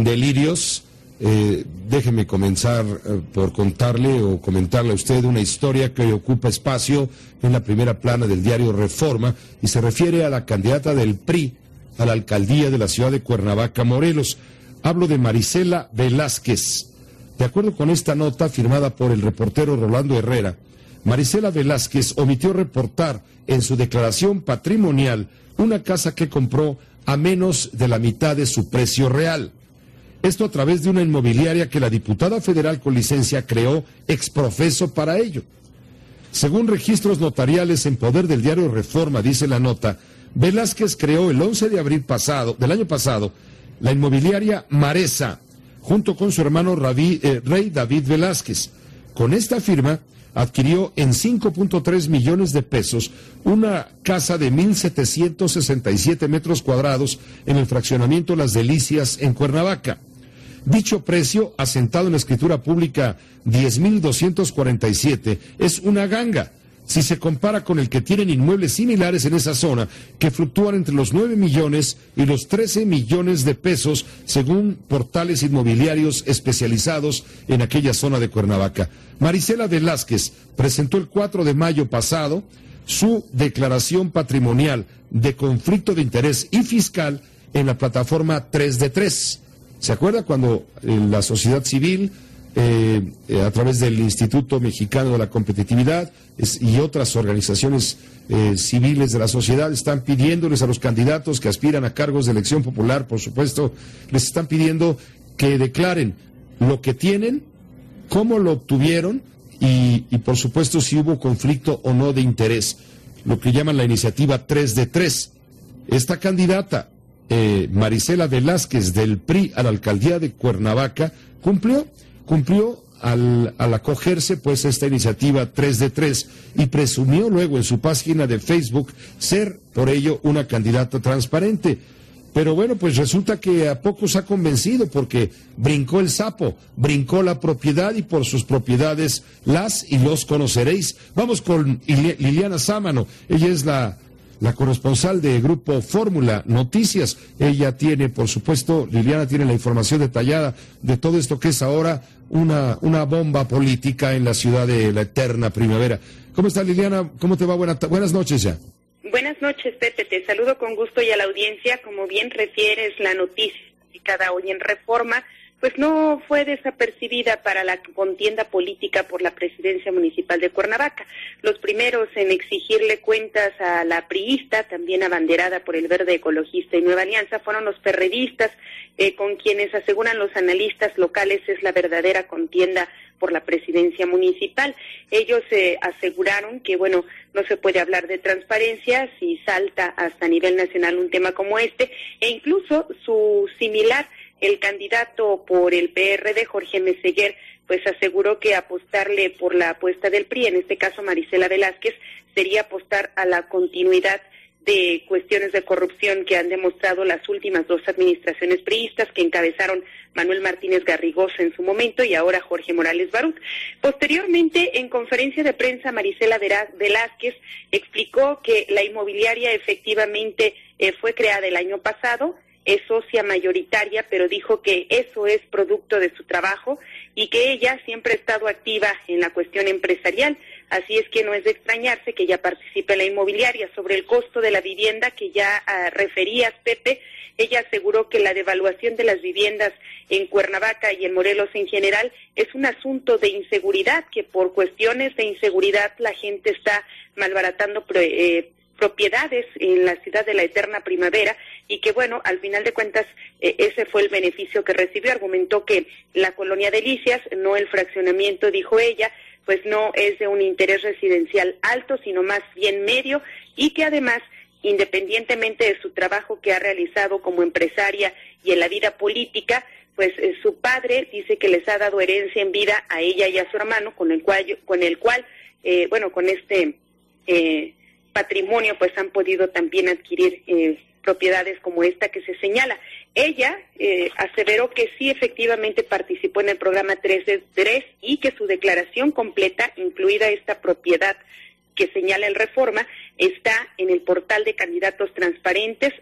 delirios, déjeme comenzar por contarle o comentarle a usted una historia que hoy ocupa espacio en la primera plana del diario Reforma y se refiere a la candidata del PRI a la alcaldía de la ciudad de Cuernavaca, Morelos. Hablo de Marisela Velázquez. De acuerdo con esta nota firmada por el reportero Rolando Herrera, Marisela Velázquez omitió reportar en su declaración patrimonial una casa que compró a menos de la mitad de su precio real. Esto a través de una inmobiliaria que la diputada federal con licencia creó exprofeso para ello. Según registros notariales en poder del diario Reforma, dice la nota, Velázquez creó el 11 de abril del año pasado la inmobiliaria Maresa, junto con su hermano Rey David Velázquez. Con esta firma adquirió en 5.3 millones de pesos una casa de 1,767 metros cuadrados en el fraccionamiento Las Delicias en Cuernavaca. Dicho precio, asentado en la escritura pública 10,247, es una ganga si se compara con el que tienen inmuebles similares en esa zona, que fluctúan entre los 9 millones y los 13 millones de pesos, según portales inmobiliarios especializados en aquella zona de Cuernavaca. Marisela Velázquez presentó el 4 de mayo pasado su declaración patrimonial de conflicto de interés y fiscal en la plataforma 3D3. ¿Se acuerda cuando la sociedad civil, a través del Instituto Mexicano de la Competitividad y otras organizaciones civiles de la sociedad, están pidiéndoles a los candidatos que aspiran a cargos de elección popular, por supuesto, les están pidiendo que declaren lo que tienen, cómo lo obtuvieron y por supuesto si hubo conflicto o no de interés, lo que llaman la iniciativa 3D3. Esta candidata, Marisela Velázquez del PRI a la alcaldía de Cuernavaca, cumplió al acogerse pues esta iniciativa 3D3 y presumió luego en su página de Facebook ser por ello una candidata transparente. Pero bueno, pues resulta que a pocos ha convencido porque brincó el sapo, brincó la propiedad y por sus propiedades las y los conoceréis. Vamos con Liliana Sámano, ella es la corresponsal de Grupo Fórmula Noticias. Ella tiene, por supuesto, Liliana tiene la información detallada de todo esto que es ahora una bomba política en la ciudad de la eterna primavera. ¿Cómo está, Liliana? ¿Cómo te va? Buenas noches ya. Buenas noches, Pepe. Te saludo con gusto y a la audiencia. Como bien refieres, la noticia publicada hoy en Reforma pues no fue desapercibida para la contienda política por la presidencia municipal de Cuernavaca. Los primeros en exigirle cuentas a la priista, también abanderada por el Verde Ecologista y Nueva Alianza, fueron los perredistas, con quienes aseguran los analistas locales es la verdadera contienda por la presidencia municipal. Ellos aseguraron que, bueno, no se puede hablar de transparencia si salta hasta nivel nacional un tema como este, e incluso su similar, el candidato por el PRD, Jorge Meseguer, pues aseguró que apostarle por la apuesta del PRI, en este caso Marisela Velázquez, sería apostar a la continuidad de cuestiones de corrupción que han demostrado las últimas dos administraciones priistas que encabezaron Manuel Martínez Garrigosa en su momento y ahora Jorge Morales Barut. Posteriormente, en conferencia de prensa, Marisela Velázquez explicó que la inmobiliaria efectivamente fue creada el año pasado, es socia mayoritaria, pero dijo que eso es producto de su trabajo y que ella siempre ha estado activa en la cuestión empresarial, así es que no es de extrañarse que ella participe en la inmobiliaria. Sobre el costo de la vivienda que ya referías, Pepe, ella aseguró que la devaluación de las viviendas en Cuernavaca y en Morelos en general es un asunto de inseguridad, que por cuestiones de inseguridad la gente está malbaratando propiedades en la ciudad de la eterna primavera y que, bueno, al final de cuentas ese fue el beneficio que recibió. Argumentó que la colonia Delicias, no el fraccionamiento, dijo ella, pues no es de un interés residencial alto, sino más bien medio, y que además, independientemente de su trabajo que ha realizado como empresaria y en la vida política, pues su padre dice que les ha dado herencia en vida a ella y a su hermano, con el cual con este patrimonio pues han podido también adquirir propiedades como esta que se señala. Ella aseveró que sí efectivamente participó en el programa 3D3 y que su declaración completa, incluida esta propiedad que señala el Reforma está en el portal de candidatos transparentes,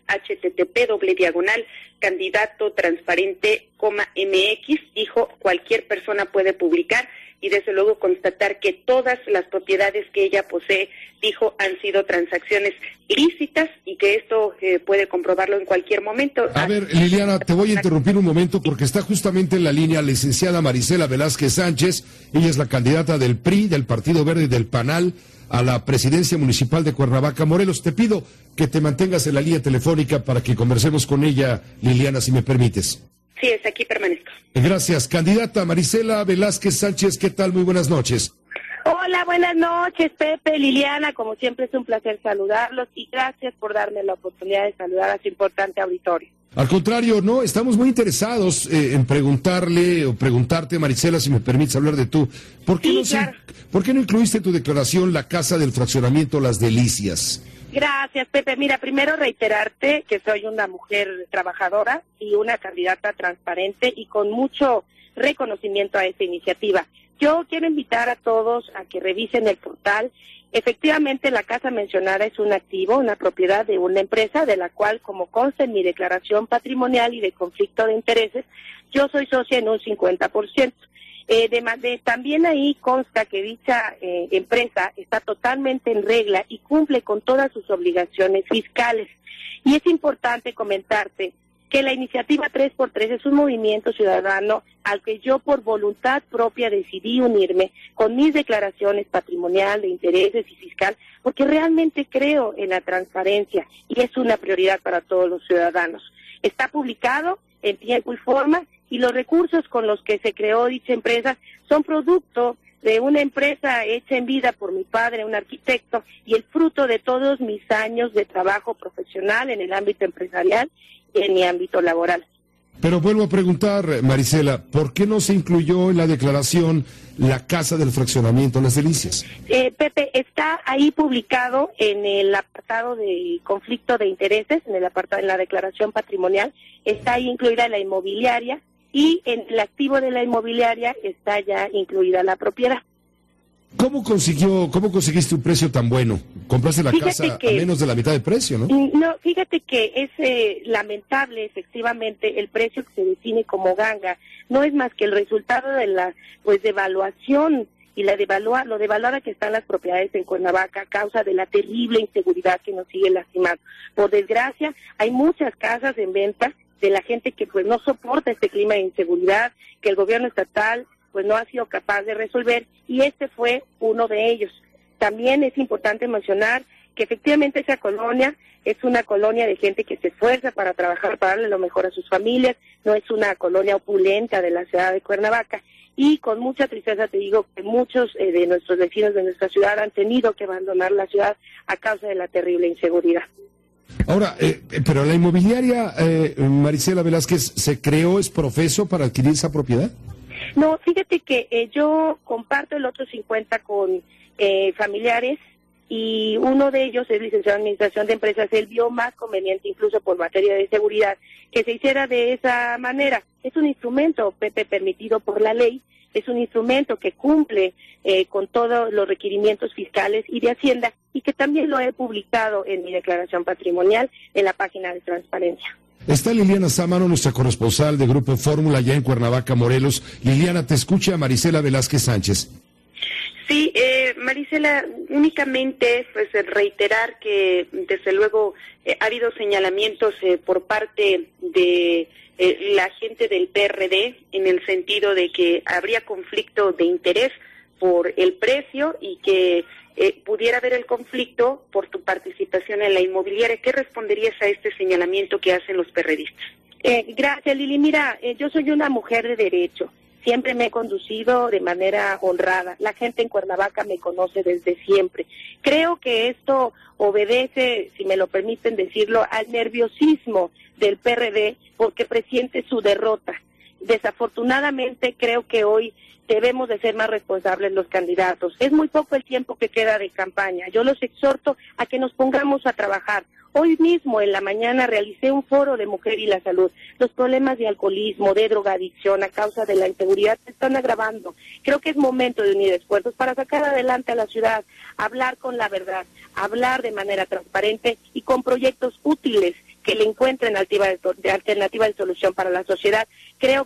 http://candidato-transparente.mx. Dijo, cualquier persona puede publicar y desde luego constatar que todas las propiedades que ella posee, dijo, han sido transacciones lícitas y que esto puede comprobarlo en cualquier momento. A ver, Liliana, te voy a interrumpir un momento porque está justamente en la línea la licenciada Marisela Velázquez Sánchez. Ella es la candidata del PRI, del Partido Verde y del PANAL a la presidencia municipal de Cuernavaca, Morelos. Te pido que te mantengas en la línea telefónica para que conversemos con ella, Liliana, si me permites. Sí, es aquí permanezco. Gracias. Candidata Marisela Velázquez Sánchez, ¿qué tal? Muy buenas noches. Hola, buenas noches, Pepe, Liliana, como siempre es un placer saludarlos y gracias por darme la oportunidad de saludar a su importante auditorio. Al contrario, no, estamos muy interesados en preguntarle o preguntarte, Marisela, si me permites hablar de tú. ¿Por qué, ¿por qué no incluiste en tu declaración la casa del fraccionamiento Las Delicias? Gracias, Pepe. Mira, primero reiterarte que soy una mujer trabajadora y una candidata transparente y con mucho reconocimiento a esta iniciativa. Yo quiero invitar a todos a que revisen el portal. Efectivamente, la casa mencionada es un activo, una propiedad de una empresa de la cual, como consta en mi declaración patrimonial y de conflicto de intereses, yo soy socia en un 50%. También ahí consta que dicha empresa está totalmente en regla y cumple con todas sus obligaciones fiscales. Y es importante comentarte que la iniciativa 3x3 es un movimiento ciudadano al que yo por voluntad propia decidí unirme con mis declaraciones patrimonial, de intereses y fiscal, porque realmente creo en la transparencia y es una prioridad para todos los ciudadanos. Está publicado en tiempo y forma y los recursos con los que se creó dicha empresa son producto de una empresa hecha en vida por mi padre, un arquitecto, y el fruto de todos mis años de trabajo profesional en el ámbito empresarial y en mi ámbito laboral. Pero vuelvo a preguntar, Marisela, ¿por qué no se incluyó en la declaración la casa del fraccionamiento Las Delicias? Pepe, está ahí publicado en el apartado de conflicto de intereses, en la declaración patrimonial, está ahí incluida la inmobiliaria y en el activo de la inmobiliaria está ya incluida la propiedad. ¿Cómo conseguiste un precio tan bueno? ¿Compraste la casa a menos de la mitad de precio, no? No, fíjate que es lamentable, efectivamente, el precio que se define como ganga no es más que el resultado de la devaluación y lo devaluada que están las propiedades en Cuernavaca a causa de la terrible inseguridad que nos sigue lastimando. Por desgracia, hay muchas casas en venta de la gente que no soporta este clima de inseguridad, que el gobierno estatal no ha sido capaz de resolver, y este fue uno de ellos. También es importante mencionar que efectivamente esa colonia es una colonia de gente que se esfuerza para trabajar, para darle lo mejor a sus familias, no es una colonia opulenta de la ciudad de Cuernavaca, y con mucha tristeza te digo que muchos de nuestros vecinos de nuestra ciudad han tenido que abandonar la ciudad a causa de la terrible inseguridad. Ahora, pero la inmobiliaria, Marisela Velázquez, ¿se creó es profeso para adquirir esa propiedad? No, fíjate que yo comparto el otro 50 con familiares y uno de ellos es licenciado en Administración de Empresas. Él vio más conveniente, incluso por materia de seguridad, que se hiciera de esa manera. Es un instrumento, Pepe, permitido por la ley, es un instrumento que cumple con todos los requerimientos fiscales y de Hacienda y que también lo he publicado en mi declaración patrimonial en la página de transparencia. Está Liliana Sámano, nuestra corresponsal de Grupo Fórmula, ya en Cuernavaca, Morelos. Liliana, te escucha Marisela Velázquez Sánchez. Sí, Marisela, únicamente reiterar que desde luego ha habido señalamientos por parte de la gente del PRD en el sentido de que habría conflicto de interés por el precio y que pudiera haber el conflicto por tu participación en la inmobiliaria. ¿Qué responderías a este señalamiento que hacen los perredistas? Gracias, Lili. Mira, yo soy una mujer de derecho. Siempre me he conducido de manera honrada. La gente en Cuernavaca me conoce desde siempre. Creo que esto obedece, si me lo permiten decirlo, al nerviosismo del PRD porque presiente su derrota. Desafortunadamente creo que hoy debemos de ser más responsables los candidatos. Es muy poco el tiempo que queda de campaña. Yo los exhorto a que nos pongamos a trabajar. Hoy mismo en la mañana realicé un foro de mujer y la salud. Los problemas de alcoholismo, de drogadicción a causa de la inseguridad se están agravando. Creo que es momento de unir esfuerzos para sacar adelante a la ciudad, hablar con la verdad, hablar de manera transparente y con proyectos útiles que le encuentren alternativa de solución para la sociedad. Creo